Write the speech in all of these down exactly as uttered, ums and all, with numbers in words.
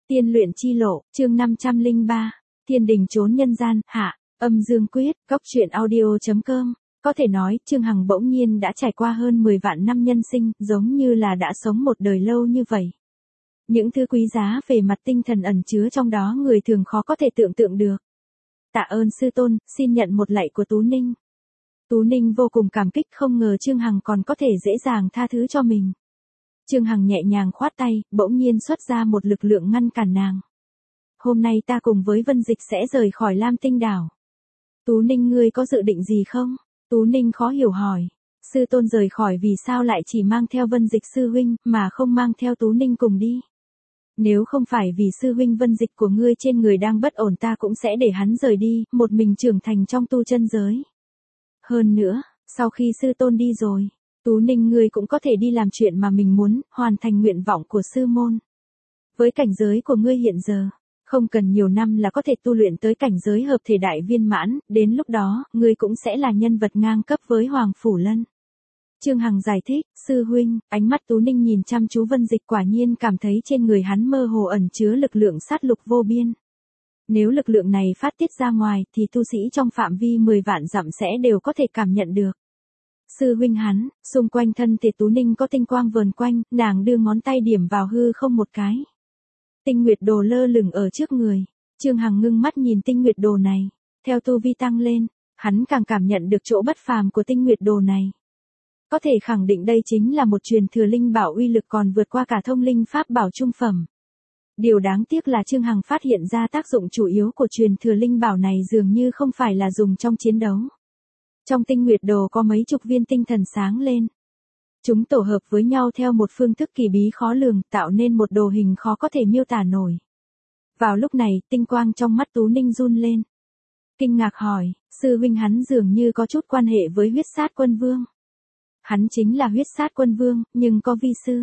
Tiên luyện chi lộ, chương năm trăm lẻ ba, Thiên đình trốn nhân gian, hạ, âm dương quyết, góc truyện audio.com. Có thể nói, Trương Hằng bỗng nhiên đã trải qua hơn mười vạn năm nhân sinh, giống như là đã sống một đời lâu như vậy. Những thứ quý giá về mặt tinh thần ẩn chứa trong đó người thường khó có thể tưởng tượng được. Tạ ơn sư tôn, xin nhận một lạy của Tú Ninh. Tú Ninh vô cùng cảm kích, không ngờ Trương Hằng còn có thể dễ dàng tha thứ cho mình. Trương Hằng nhẹ nhàng khoát tay, bỗng nhiên xuất ra một lực lượng ngăn cản nàng. Hôm nay ta cùng với Vân Dịch sẽ rời khỏi Lam Tinh đảo. Tú Ninh, ngươi có dự định gì không? Tú Ninh khó hiểu hỏi. Sư tôn rời khỏi vì sao lại chỉ mang theo Vân Dịch sư huynh, mà không mang theo Tú Ninh cùng đi? Nếu không phải vì sư huynh Vân Dịch của ngươi trên người đang bất ổn, ta cũng sẽ để hắn rời đi, một mình trưởng thành trong tu chân giới. Hơn nữa, sau khi sư tôn đi rồi, Tú Ninh ngươi cũng có thể đi làm chuyện mà mình muốn, hoàn thành nguyện vọng của sư môn. Với cảnh giới của ngươi hiện giờ, không cần nhiều năm là có thể tu luyện tới cảnh giới hợp thể đại viên mãn, đến lúc đó, ngươi cũng sẽ là nhân vật ngang cấp với Hoàng Phủ Lân. Trương Hằng giải thích, sư huynh, ánh mắt Tú Ninh nhìn chăm chú Vân Dịch, quả nhiên cảm thấy trên người hắn mơ hồ ẩn chứa lực lượng sát lục vô biên. Nếu lực lượng này phát tiết ra ngoài thì tu sĩ trong phạm vi mười vạn dặm sẽ đều có thể cảm nhận được. Sư huynh hắn, xung quanh thân thể Tú Ninh có tinh quang vờn quanh, nàng đưa ngón tay điểm vào hư không một cái. Tinh nguyệt đồ lơ lửng ở trước người. Trương Hằng ngưng mắt nhìn tinh nguyệt đồ này. Theo tu vi tăng lên, hắn càng cảm nhận được chỗ bất phàm của tinh nguyệt đồ này. Có thể khẳng định đây chính là một truyền thừa linh bảo uy lực còn vượt qua cả thông linh pháp bảo trung phẩm. Điều đáng tiếc là Trương Hằng phát hiện ra tác dụng chủ yếu của truyền thừa linh bảo này dường như không phải là dùng trong chiến đấu. Trong tinh nguyệt đồ có mấy chục viên tinh thần sáng lên. Chúng tổ hợp với nhau theo một phương thức kỳ bí khó lường, tạo nên một đồ hình khó có thể miêu tả nổi. Vào lúc này, tinh quang trong mắt Tú Ninh run lên. Kinh ngạc hỏi, sư huynh hắn dường như có chút quan hệ với huyết sát quân vương. Hắn chính là huyết sát quân vương, nhưng có vi sư.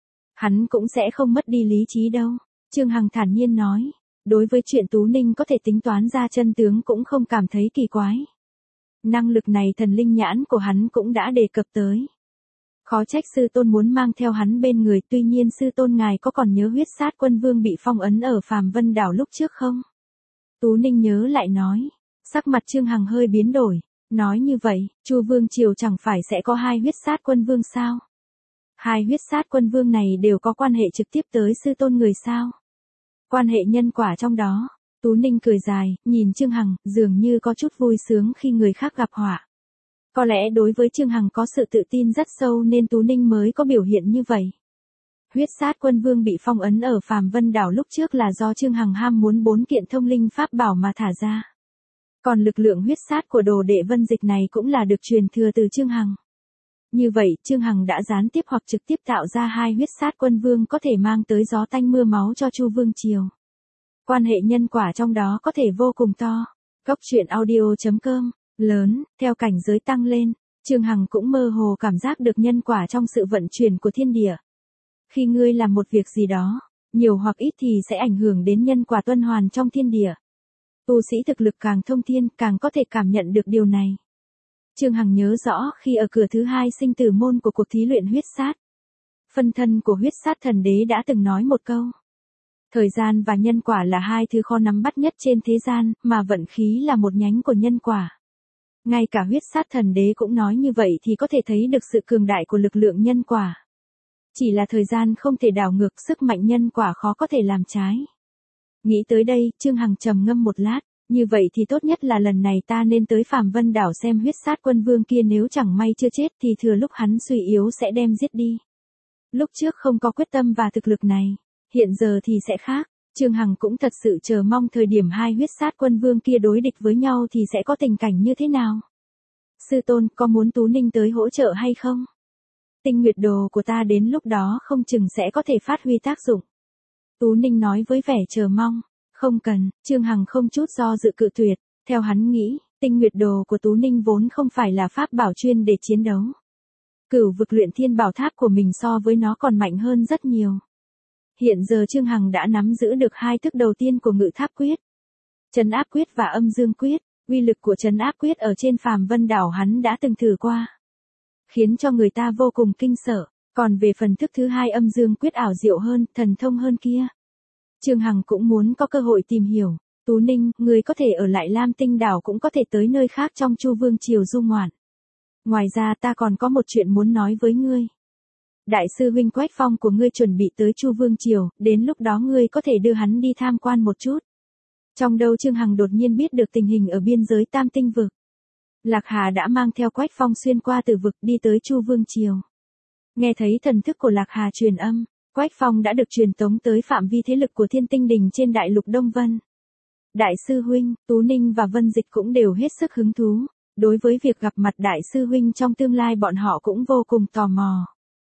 Hắn cũng sẽ không mất đi lý trí đâu. Trương Hằng thản nhiên nói, đối với chuyện Tú Ninh có thể tính toán ra chân tướng cũng không cảm thấy kỳ quái. Năng lực này thần linh nhãn của hắn cũng đã đề cập tới. Khó trách sư tôn muốn mang theo hắn bên người, tuy nhiên sư tôn ngài có còn nhớ huyết sát quân vương bị phong ấn ở Phàm Vân đảo lúc trước không? Tú Ninh nhớ lại nói, sắc mặt Trương Hằng hơi biến đổi, nói như vậy, Chu Vương Triều chẳng phải sẽ có hai huyết sát quân vương sao? Hai huyết sát quân vương này đều có quan hệ trực tiếp tới sư tôn người sao? Quan hệ nhân quả trong đó. Tú Ninh cười dài, nhìn Trương Hằng, dường như có chút vui sướng khi người khác gặp họa. Có lẽ đối với Trương Hằng có sự tự tin rất sâu nên Tú Ninh mới có biểu hiện như vậy. Huyết sát quân vương bị phong ấn ở Phàm Vân đảo lúc trước là do Trương Hằng ham muốn bốn kiện thông linh pháp bảo mà thả ra. Còn lực lượng huyết sát của đồ đệ Vân Dịch này cũng là được truyền thừa từ Trương Hằng. Như vậy, Trương Hằng đã gián tiếp hoặc trực tiếp tạo ra hai huyết sát quân vương có thể mang tới gió tanh mưa máu cho Chu Vương Triều. Quan hệ nhân quả trong đó có thể vô cùng to. Góc truyện audio.com. Lớn, theo cảnh giới tăng lên, Trương Hằng cũng mơ hồ cảm giác được nhân quả trong sự vận chuyển của thiên địa. Khi ngươi làm một việc gì đó, nhiều hoặc ít thì sẽ ảnh hưởng đến nhân quả tuần hoàn trong thiên địa. Tu sĩ thực lực càng thông thiên càng có thể cảm nhận được điều này. Trương Hằng nhớ rõ khi ở cửa thứ hai sinh tử môn của cuộc thí luyện huyết sát. Phân thân của huyết sát thần đế đã từng nói một câu. Thời gian và nhân quả là hai thứ khó nắm bắt nhất trên thế gian, mà vận khí là một nhánh của nhân quả. Ngay cả huyết sát thần đế cũng nói như vậy thì có thể thấy được sự cường đại của lực lượng nhân quả. Chỉ là thời gian không thể đảo ngược, sức mạnh nhân quả khó có thể làm trái. Nghĩ tới đây, Trương Hằng trầm ngâm một lát, như vậy thì tốt nhất là lần này ta nên tới Phàm Vân đảo xem huyết sát quân vương kia, nếu chẳng may chưa chết thì thừa lúc hắn suy yếu sẽ đem giết đi. Lúc trước không có quyết tâm và thực lực này, hiện giờ thì sẽ khác. Trương Hằng cũng thật sự chờ mong thời điểm hai huyết sát quân vương kia đối địch với nhau thì sẽ có tình cảnh như thế nào. Sư tôn, có muốn Tú Ninh tới hỗ trợ hay không? Tinh nguyệt đồ của ta đến lúc đó không chừng sẽ có thể phát huy tác dụng. Tú Ninh nói với vẻ chờ mong. Không cần, Trương Hằng không chút do dự cự tuyệt. Theo hắn nghĩ, tinh nguyệt đồ của Tú Ninh vốn không phải là pháp bảo chuyên để chiến đấu. Cửu vực luyện thiên bảo tháp của mình so với nó còn mạnh hơn rất nhiều. Hiện giờ Trương Hằng đã nắm giữ được hai thức đầu tiên của ngự tháp quyết. Trấn áp quyết và âm dương quyết. Uy lực của trấn áp quyết ở trên Phàm Vân đảo hắn đã từng thử qua, khiến cho người ta vô cùng kinh sợ. Còn về phần thức thứ hai âm dương quyết ảo diệu hơn, thần thông hơn kia, Trương Hằng cũng muốn có cơ hội tìm hiểu. Tú Ninh, người có thể ở lại Lam Tinh đảo cũng có thể tới nơi khác trong Chu Vương Triều du ngoạn. Ngoài ra ta còn có một chuyện muốn nói với ngươi. Đại sư huynh Quách Phong của ngươi chuẩn bị tới Chu Vương Triều, đến lúc đó ngươi có thể đưa hắn đi tham quan một chút. Trong đầu Trương Hằng đột nhiên biết được tình hình ở biên giới Tam Tinh vực. Lạc Hà đã mang theo Quách Phong xuyên qua tử vực đi tới Chu Vương Triều. Nghe thấy thần thức của Lạc Hà truyền âm, Quách Phong đã được truyền tống tới phạm vi thế lực của Thiên Tinh Đình trên đại lục Đông Vân. Đại sư huynh, Tú Ninh và Vân Dịch cũng đều hết sức hứng thú. Đối với việc gặp mặt đại sư huynh trong tương lai bọn họ cũng vô cùng tò mò.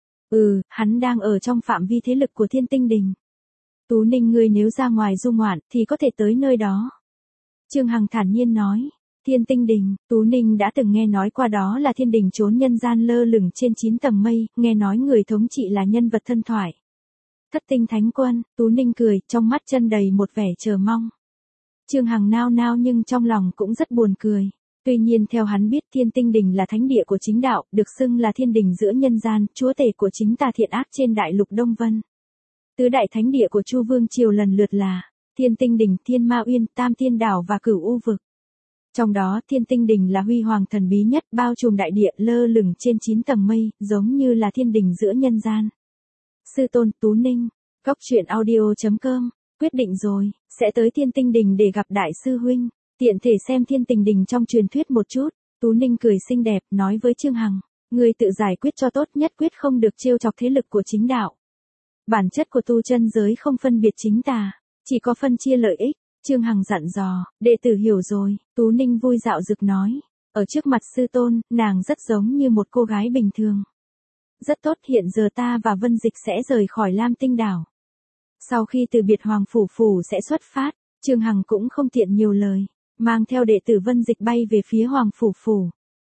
Ừ, hắn đang ở trong phạm vi thế lực của Thiên Tinh Đình. Tú Ninh ngươi nếu ra ngoài du ngoạn thì có thể tới nơi đó. Trương Hằng thản nhiên nói. Thiên Tinh Đình, Tú Ninh đã từng nghe nói qua, đó là thiên đình trốn nhân gian lơ lửng trên chín tầng mây, nghe nói người thống trị là nhân vật thân thoại. Thất tinh thánh quân, Tú Ninh cười, trong mắt chân đầy một vẻ chờ mong. Trương Hằng nao nao nhưng trong lòng cũng rất buồn cười. Tuy nhiên theo hắn biết Thiên Tinh Đình là thánh địa của chính đạo, được xưng là thiên đình giữa nhân gian, chúa tể của chính tà thiện ác trên đại lục Đông Vân. Tứ đại thánh địa của Chu Vương Triều lần lượt là Thiên Tinh Đình, Thiên Ma Uyên, Tam Thiên Đảo và Cửu U Vực. Trong đó Thiên Tinh Đình là huy hoàng thần bí nhất, bao trùm đại địa, lơ lửng trên chín tầng mây, giống như là thiên đình giữa nhân gian. Sư tôn, Tú Ninh, Cốc Truyện Audio chấm com, quyết định rồi, sẽ tới Thiên Tinh Đình để gặp đại sư huynh, tiện thể xem Thiên Tinh Đình trong truyền thuyết một chút. Tú Ninh cười xinh đẹp, nói với Trương Hằng, người tự giải quyết cho tốt, nhất quyết không được trêu chọc thế lực của chính đạo. Bản chất của tu chân giới không phân biệt chính tà, chỉ có phân chia lợi ích. Trương Hằng dặn dò, đệ tử hiểu rồi. Tú Ninh vui dạo dực nói, ở trước mặt sư tôn, nàng rất giống như một cô gái bình thường. Rất tốt, hiện giờ ta và Vân Dịch sẽ rời khỏi Lam Tinh đảo. Sau khi từ biệt Hoàng Phủ Phủ sẽ xuất phát, Trương Hằng cũng không tiện nhiều lời, mang theo đệ tử Vân Dịch bay về phía Hoàng Phủ Phủ.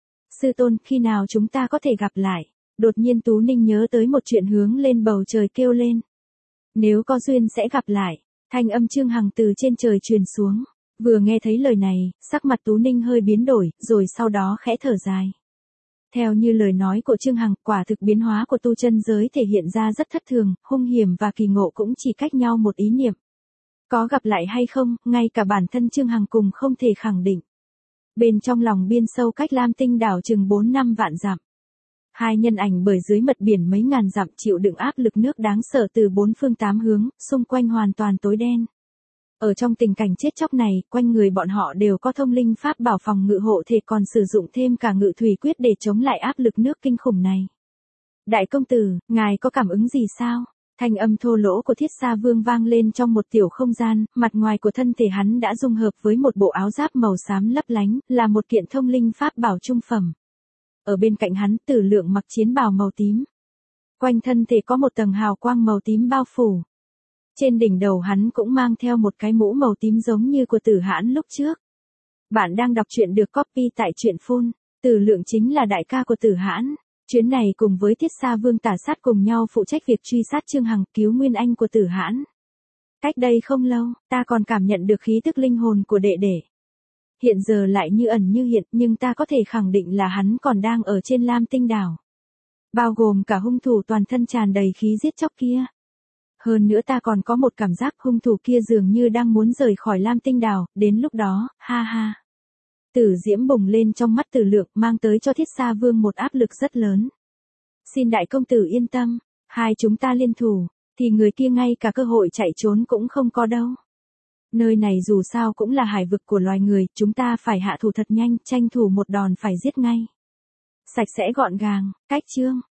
Sư tôn, khi nào chúng ta có thể gặp lại? Đột nhiên Tú Ninh nhớ tới một chuyện, hướng lên bầu trời kêu lên. Nếu có duyên sẽ gặp lại. Thanh âm Trương Hằng từ trên trời truyền xuống. Vừa nghe thấy lời này, sắc mặt Tú Ninh hơi biến đổi, rồi sau đó khẽ thở dài. Theo như lời nói của Trương Hằng, quả thực biến hóa của tu chân giới thể hiện ra rất thất thường, hung hiểm và kỳ ngộ cũng chỉ cách nhau một ý niệm. Có gặp lại hay không, ngay cả bản thân Trương Hằng cùng không thể khẳng định. Bên trong lòng biên sâu cách Lam Tinh đảo chừng bốn năm vạn dặm. Hai nhân ảnh bởi dưới mật biển mấy ngàn dặm chịu đựng áp lực nước đáng sợ từ bốn phương tám hướng, xung quanh hoàn toàn tối đen. Ở trong tình cảnh chết chóc này, quanh người bọn họ đều có thông linh pháp bảo phòng ngự hộ thể, còn sử dụng thêm cả ngự thủy quyết để chống lại áp lực nước kinh khủng này. Đại công tử, ngài có cảm ứng gì sao? Thanh âm thô lỗ của Thiết Sa Vương vang lên trong một tiểu không gian, mặt ngoài của thân thể hắn đã dung hợp với một bộ áo giáp màu xám lấp lánh, là một kiện thông linh pháp bảo trung phẩm. Ở bên cạnh hắn, Tử Lượng mặc chiến bào màu tím. Quanh thân thể có một tầng hào quang màu tím bao phủ. Trên đỉnh đầu hắn cũng mang theo một cái mũ màu tím giống như của Tử Hãn lúc trước. Bạn đang đọc truyện được copy tại truyện phun. Tử Lượng chính là đại ca của Tử Hãn. Chuyến này cùng với Thiết Sa Vương Tả Sát cùng nhau phụ trách việc truy sát Trương Hằng, cứu nguyên anh của Tử Hãn. Cách đây không lâu, ta còn cảm nhận được khí tức linh hồn của đệ đệ. Hiện giờ lại như ẩn như hiện, nhưng ta có thể khẳng định là hắn còn đang ở trên Lam Tinh đảo. Bao gồm cả hung thủ toàn thân tràn đầy khí giết chóc kia. Hơn nữa ta còn có một cảm giác hung thủ kia dường như đang muốn rời khỏi Lam Tinh đảo, đến lúc đó, ha ha. Tử diễm bùng lên trong mắt Tử Lượng, mang tới cho Thiết Sa Vương một áp lực rất lớn. Xin đại công tử yên tâm, hai chúng ta liên thủ, thì người kia ngay cả cơ hội chạy trốn cũng không có đâu. Nơi này dù sao cũng là hải vực của loài người, chúng ta phải hạ thủ thật nhanh, tranh thủ một đòn phải giết ngay. Sạch sẽ gọn gàng, cách chương.